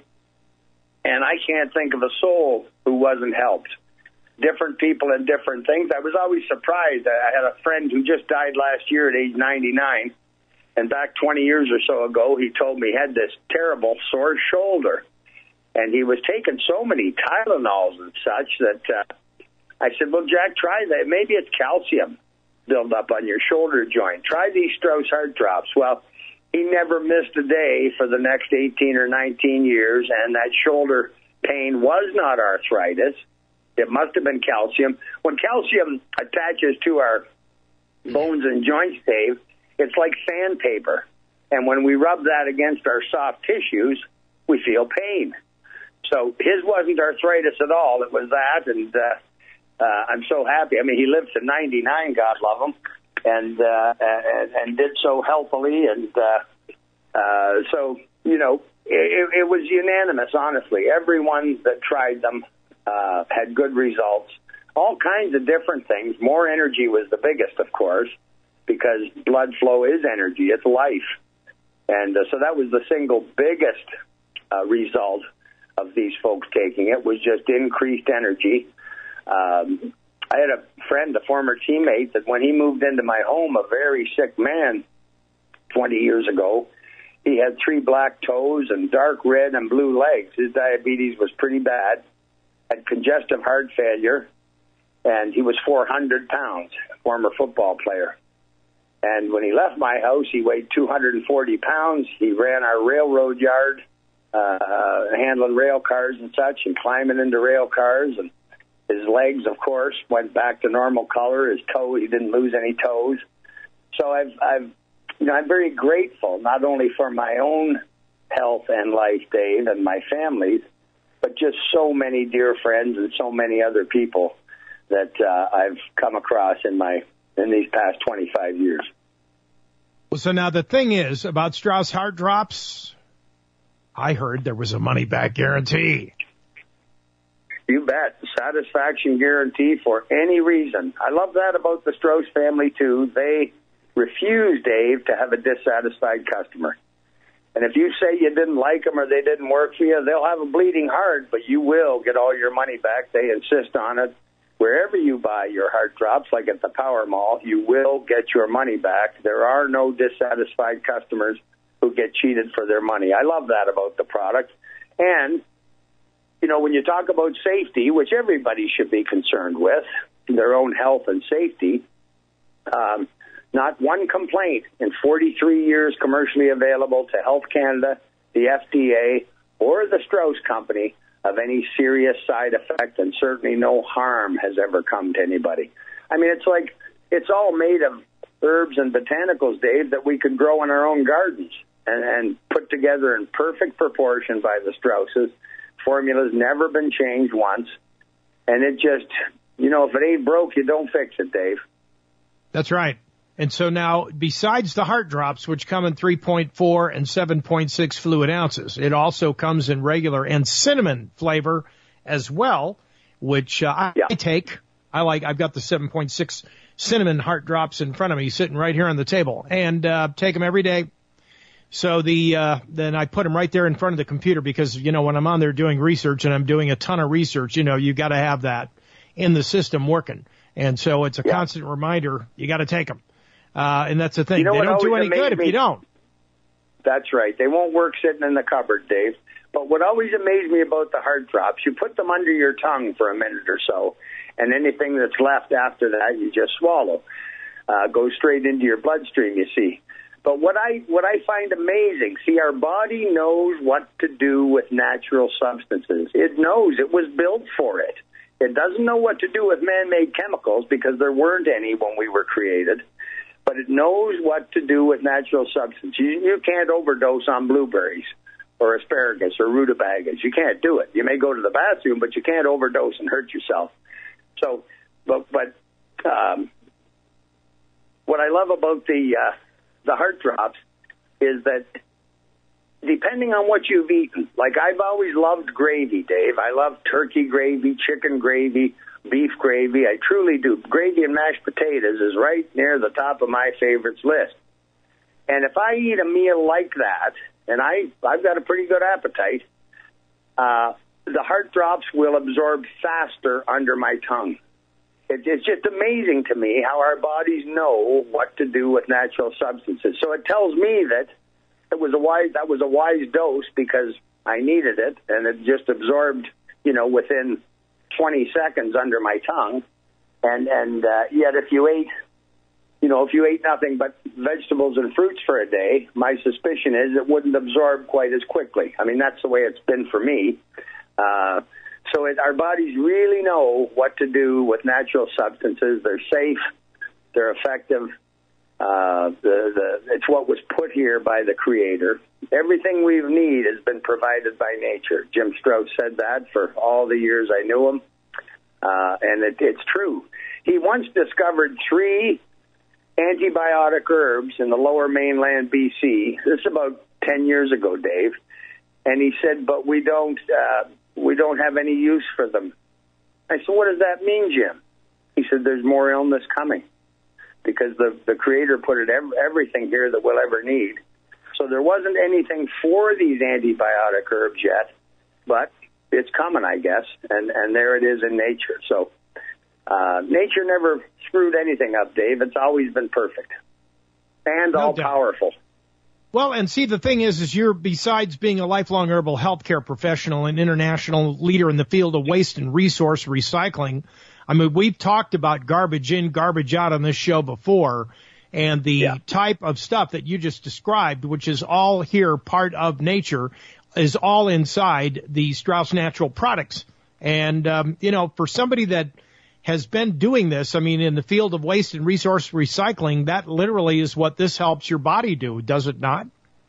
And I can't think of a soul who wasn't helped. Different people and different things. I was always surprised. I had a friend who just died last year at age ninety-nine. And back twenty years or so ago, he told me he had this terrible sore shoulder. And he was taking so many Tylenols and such that uh, I said, well, Jack, try that. Maybe it's calcium buildup on your shoulder joint. Try these Strauss Heart Drops. Well, he never missed a day for the next eighteen or nineteen years, and that shoulder pain was not arthritis. It must have been calcium. When calcium attaches to our bones and joints, Dave, it's like sandpaper. And when we rub that against our soft tissues, we feel pain. So his wasn't arthritis at all. It was that, and uh, uh, I'm so happy. I mean, he lived to ninety-nine, God love him, and uh, and, and did so healthily. And uh, uh, so, you know, it, it was unanimous, honestly. Everyone that tried them uh, had good results. All kinds of different things. More energy was the biggest, of course, because blood flow is energy. It's life. And uh, so that was the single biggest uh, result of these folks taking it, was just increased energy. Um, I had a friend, a former teammate, that when he moved into my home, a very sick man twenty years ago, he had three black toes and dark red and blue legs. His diabetes was pretty bad, had congestive heart failure, and he was four hundred pounds, former football player. And when he left my house, he weighed two hundred forty pounds. He ran our railroad yard, uh, handling rail cars and such, and climbing into rail cars. And his legs, of course, went back to normal color. His toe, he didn't lose any toes. So I've, I've, you know, I'm very grateful, not only for my own health and life, Dave, and my family's, but just so many dear friends and so many other people that uh, I've come across in my in these past twenty-five years. So now the thing is about Strauss Heart Drops, I heard there was a money-back guarantee. You bet. Satisfaction guarantee for any reason. I love that about the Strauss family, too. They refuse, Dave, to have a dissatisfied customer. And if you say you didn't like them or they didn't work for you, they'll have a bleeding heart, but you will get all your money back. They insist on it. Wherever you buy your Heart Drops, like at the Power Mall, you will get your money back. There are no dissatisfied customers who get cheated for their money. I love that about the product. And, you know, when you talk about safety, which everybody should be concerned with, their own health and safety, um, not one complaint in forty-three years commercially available to Health Canada, the F D A, or the Strauss Company of any serious side effect, and certainly no harm has ever come to anybody. I mean, it's like it's all made of herbs and botanicals, Dave, that we could grow in our own gardens and, and put together in perfect proportion by the Strausses. Formula's never been changed once, and it just, you know, if it ain't broke, you don't fix it, Dave. That's right. And so now, besides the Heart Drops, which come in three point four and seven point six fluid ounces, it also comes in regular and cinnamon flavor as well, which uh, I yeah. take. I like. I've got the seven point six cinnamon Heart Drops in front of me, sitting right here on the table, and uh, take them every day. So the uh, then I put them right there in front of the computer because, you know, when I'm on there doing research, and I'm doing a ton of research, you know, you got to have that in the system working. And so it's a yeah. constant reminder, you got to take them. Uh, and that's the thing. You know, they don't do any good if you don't. That's right. They won't work sitting in the cupboard, Dave. But what always amazed me about the Heart Drops, you put them under your tongue for a minute or so, and anything that's left after that, you just swallow. Uh, goes straight into your bloodstream, you see. But what I what I find amazing, see, our body knows what to do with natural substances. It knows. It was built for it. It doesn't know what to do with man-made chemicals because there weren't any when we were created. But it knows what to do with natural substances. You, you can't overdose on blueberries or asparagus or rutabagas. You can't do it. You may go to the bathroom, but you can't overdose and hurt yourself. So, but, but um, what I love about the uh, the Heart Drops is that depending on what you've eaten, like I've always loved gravy, Dave. I love turkey gravy, chicken gravy, beef gravy. I truly do. Gravy and mashed potatoes is right near the top of my favorites list. And if I eat a meal like that, and I, I've got a pretty good appetite, uh, the Heart Drops will absorb faster under my tongue. It, it's just amazing to me how our bodies know what to do with natural substances. So it tells me that it was a wise, that was a wise dose because I needed it, and it just absorbed, you know, within twenty seconds under my tongue. And, and uh, yet if you ate, you know, if you ate nothing but vegetables and fruits for a day, my suspicion is it wouldn't absorb quite as quickly. I mean, that's the way it's been for me. Uh, so it, our bodies really know what to do with natural substances. They're safe. They're effective. Uh, the, the, it's what was put here by the Creator. Everything we need has been provided by nature. Jim Strauss said that for all the years I knew him, uh, and it, it's true. He once discovered three antibiotic herbs in the lower mainland B C. This is about ten years ago, Dave. And he said, but we don't, uh, we don't have any use for them. I said, what does that mean, Jim? He said, there's more illness coming because the, the Creator put it ev- everything here that we'll ever need. So there wasn't anything for these antibiotic herbs yet, but it's coming, I guess, and, and there it is in nature. So uh, nature never screwed anything up, Dave. It's always been perfect and no all-powerful. Well, and see, the thing is, is you're, besides being a lifelong herbal healthcare professional and international leader in the field of waste and resource recycling, I mean, we've talked about garbage in, garbage out on this show before, and the yeah. type of stuff that you just described, which is all here part of nature, is all inside the Strauss Natural products. And, um, you know, for somebody that has been doing this, I mean, in the field of waste and resource recycling, that literally is what this helps your body do, does it not?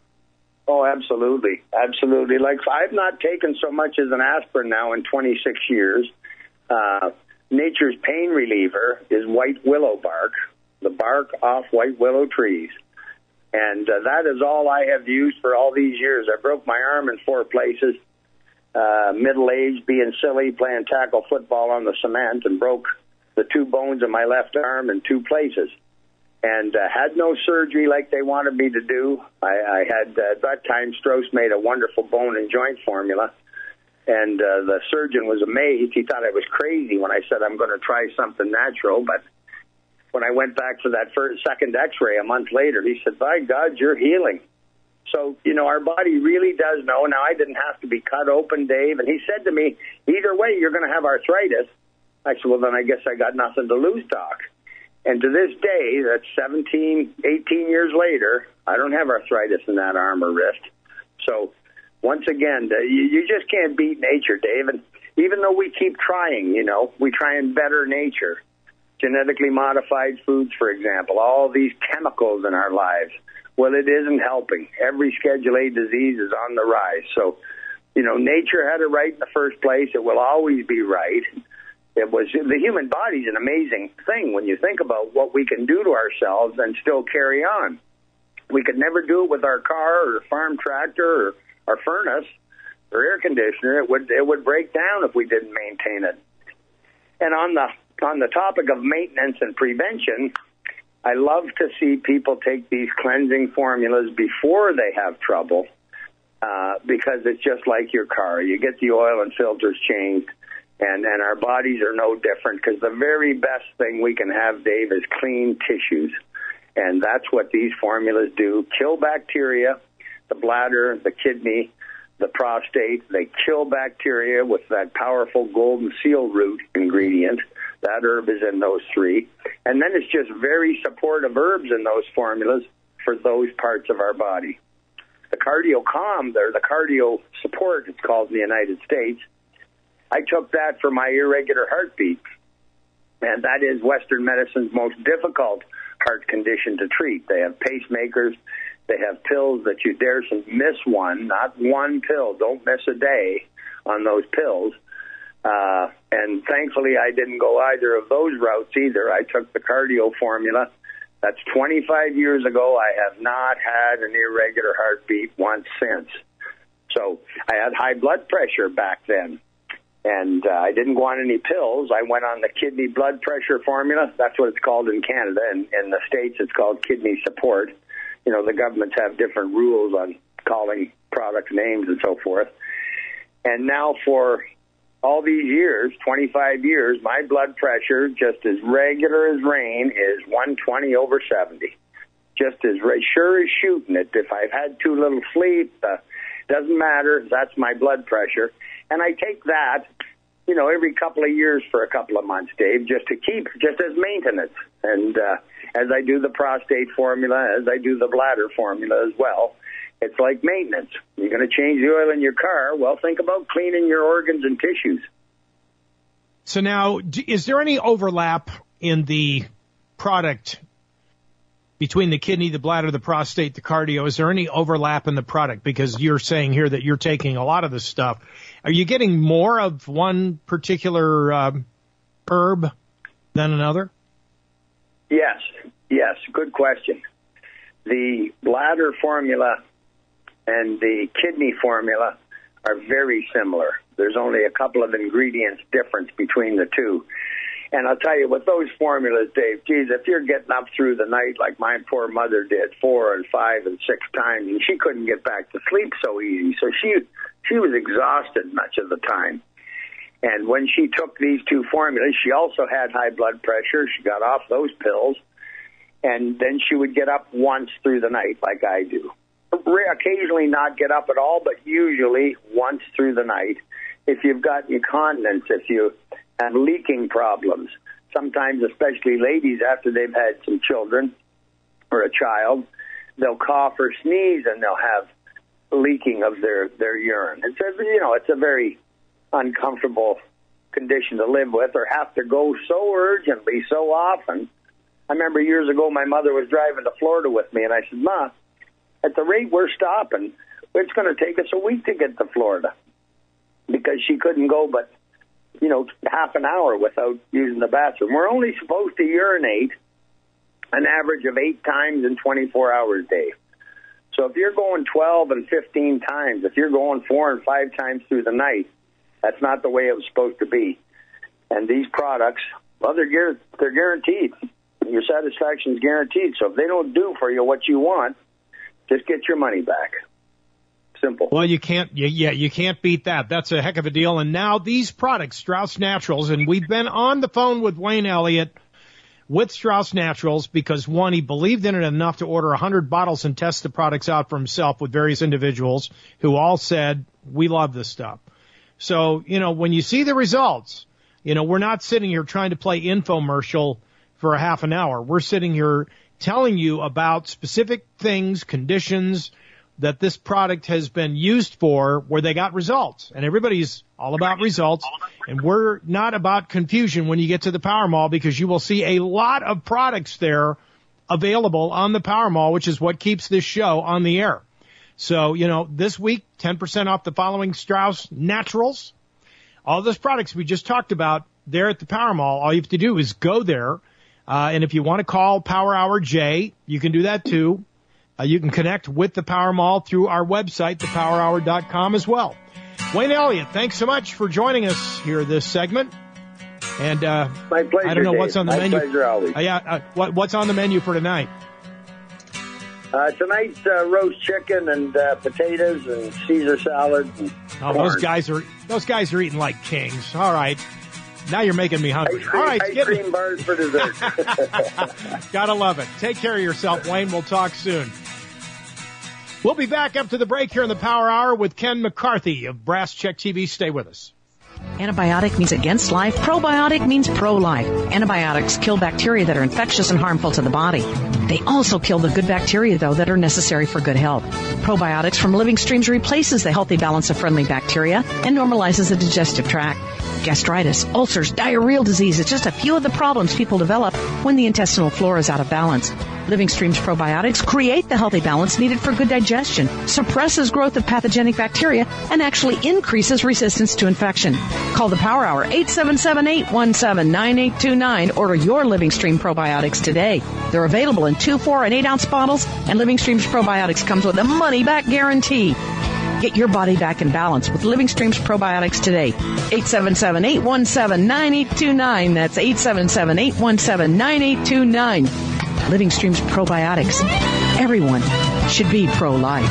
Oh, absolutely. Absolutely. Like, I've not taken so much as an aspirin now in twenty-six years. Uh, nature's pain reliever is white willow bark, the bark off white willow trees. And uh, that is all I have used for all these years. I broke my arm in four places, uh, middle-aged, being silly, playing tackle football on the cement, and broke the two bones of my left arm in two places. And uh, had no surgery like they wanted me to do. I, I had, uh, at that time, Strauss made a wonderful bone and joint formula. And uh, the surgeon was amazed. He thought I was crazy when I said I'm going to try something natural, but when I went back for that first, second x-ray a month later, he said, by God, you're healing. So, you know, our body really does know. Now, I didn't have to be cut open, Dave. And he said to me, either way, you're going to have arthritis. I said, well, then I guess I got nothing to lose, Doc. And to this day, that's seventeen, eighteen years later, I don't have arthritis in that arm or wrist. So, once again, you, you just can't beat nature, Dave. And even though we keep trying, you know, we try and better nature. Genetically modified foods, for example, all these chemicals in our lives. Well, it isn't helping. Every Schedule A disease is on the rise. So, you know, nature had it right in the first place. It will always be right. It was the human body is an amazing thing when you think about what we can do to ourselves and still carry on. We could never do it with our car or farm tractor or our furnace or air conditioner. It would it would break down if we didn't maintain it. And on the On the topic of maintenance and prevention, I love to see people take these cleansing formulas before they have trouble uh, because it's just like your car. You get the oil and filters changed, and, and our bodies are no different because the very best thing we can have, Dave, is clean tissues. And that's what these formulas do. Kill bacteria, the bladder, the kidney, the prostate. They kill bacteria with that powerful golden seal root ingredient. That herb is in those three. And then it's just very supportive herbs in those formulas for those parts of our body. The Cardio Calm, or the Cardio Support, it's called in the United States, I took that for my irregular heartbeat. And that is Western medicine's most difficult heart condition to treat. They have pacemakers. They have pills that you dare to miss one, not one pill. Don't miss a day on those pills. Uh, and thankfully, I didn't go either of those routes either. I took the cardio formula. That's twenty-five years ago. I have not had an irregular heartbeat once since. So I had high blood pressure back then, and uh, I didn't go on any pills. I went on the kidney blood pressure formula. That's what it's called in Canada. And in the States, it's called Kidney Support. You know, the governments have different rules on calling product names and so forth. And now for all these years, twenty-five years, my blood pressure, just as regular as rain, is one twenty over seventy. Just as re- sure as shooting it. If I've had too little sleep, uh, doesn't matter. That's my blood pressure. And I take that, you know, every couple of years for a couple of months, Dave, just to keep, just as maintenance. And uh, as I do the prostate formula, as I do the bladder formula as well, it's like maintenance. You're going to change the oil in your car. Well, think about cleaning your organs and tissues. So now, is there any overlap in the product between the kidney, the bladder, the prostate, the cardio? Is there any overlap in the product? Because you're saying here that you're taking a lot of this stuff. Are you getting more of one particular uh, herb than another? Yes. Yes. Good question. The bladder formula and the kidney formula are very similar. There's only a couple of ingredients difference between the two. And I'll tell you, with those formulas, Dave, geez, if you're getting up through the night like my poor mother did, four and five and six times, and she couldn't get back to sleep so easy. So she she was exhausted much of the time. And when she took these two formulas, she also had high blood pressure. She got off those pills. And then she would get up once through the night like I do. Occasionally not get up at all, but usually once through the night. If you've got incontinence, if you have leaking problems, sometimes especially ladies after they've had some children or a child, they'll cough or sneeze and they'll have leaking of their, their urine. It's a, you know, it's a very uncomfortable condition to live with or have to go so urgently so often. I remember years ago my mother was driving to Florida with me, and I said, Ma, at the rate we're stopping, it's going to take us a week to get to Florida because she couldn't go but, you know, half an hour without using the bathroom. We're only supposed to urinate an average of eight times in twenty-four hours, Dave. So if you're going twelve and fifteen times, if you're going four and five times through the night, that's not the way it was supposed to be. And these products, well, they're, guar- they're guaranteed. Your satisfaction is guaranteed. So if they don't do for you what you want, just get your money back. Simple. Well, you can't, you, yeah, you can't beat that. That's a heck of a deal. And now these products, Strauss Naturals, and we've been on the phone with Wayne Elliott with Strauss Naturals because, one, he believed in it enough to order one hundred bottles and test the products out for himself with various individuals who all said, we love this stuff. So, you know, when you see the results, you know, we're not sitting here trying to play infomercial for a half an hour. We're sitting here telling you about specific things, conditions that this product has been used for where they got results. And everybody's all about results. And we're not about confusion when you get to the Power Mall, because you will see a lot of products there available on the Power Mall, which is what keeps this show on the air. So, you know, this week, ten percent off the following Strauss Naturals. All those products we just talked about there at the Power Mall, all you have to do is go there. Uh, and if you want to call Power Hour Jay, you can do that too. Uh, you can connect with the Power Mall through our website, the power hour dot com as well. Wayne Elliott, thanks so much for joining us here this segment. And uh, My pleasure, I don't know Dave. what's on the My menu. pleasure, always. Uh, yeah, uh, what, what's on the menu for tonight? Uh, tonight's uh, roast chicken and uh, potatoes and Caesar salad. And oh, corn. those guys are those guys are eating like kings. All right. Now you're making me hungry. Ice cream, All right, ice get cream bars for dessert. Gotta love it. Take care of yourself, Wayne. We'll talk soon. We'll be back up to the break here in the Power Hour with Ken McCarthy of Brass Check T V. Stay with us. Antibiotic means against life. Probiotic means pro-life. Antibiotics kill bacteria that are infectious and harmful to the body. They also kill the good bacteria, though, that are necessary for good health. Probiotics from Living Streams replaces the healthy balance of friendly bacteria and normalizes the digestive tract. Gastritis, ulcers, diarrheal disease is just a few of the problems people develop when the intestinal flora is out of balance. Living Streams probiotics create the healthy balance needed for good digestion, suppresses growth of pathogenic bacteria, and actually increases resistance to infection. Call the Power Hour, eight seven seven, eight one seven, nine eight two nine. Order your Living Stream probiotics today. They're available in two, four, and eight ounce bottles, and Living Streams probiotics comes with a money-back guarantee. Get your body back in balance with Living Streams probiotics today. eight seven seven, eight one seven, nine eight two nine. That's eight seven seven, eight one seven, nine eight two nine. Living Streams probiotics. Everyone should be pro-life.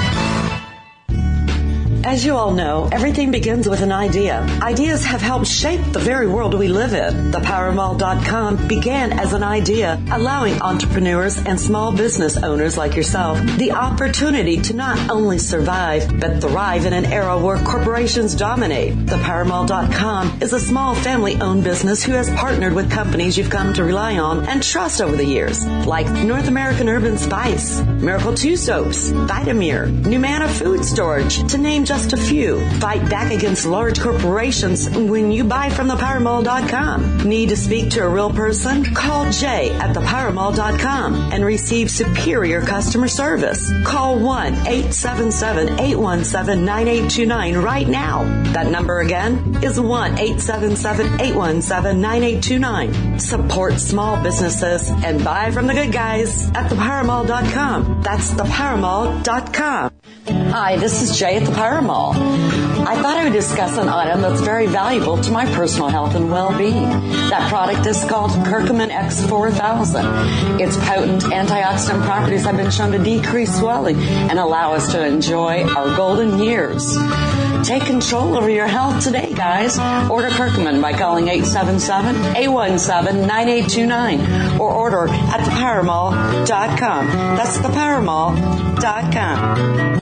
As you all know, everything begins with an idea. Ideas have helped shape the very world we live in. The power mall dot com began as an idea, allowing entrepreneurs and small business owners like yourself the opportunity to not only survive, but thrive in an era where corporations dominate. The power mall dot com is a small family-owned business who has partnered with companies you've come to rely on and trust over the years, like North American Urban Spice, Miracle two Soaps, Vitamir, Numana Food Storage, to name just Just a few. Fight back against large corporations when you buy from the power mall dot com. Need to speak to a real person? Call Jay at the power mall dot com and receive superior customer service. Call one eight seven seven, eight one seven, nine eight two nine right now. That number again is one eight seven seven, eight one seven, nine eight two nine. Support small businesses and buy from the good guys at the power mall dot com. That's the power mall dot com. Hi, this is Jay at the Power Mall. I thought I would discuss an item that's very valuable to my personal health and well-being. That product is called Curcumin X four thousand. Its potent antioxidant properties have been shown to decrease swelling and allow us to enjoy our golden years. Take control over your health today, guys. Order Curcumin by calling eight seven seven, eight one seven, nine eight two nine or order at the power mall dot com. That's the power mall dot com.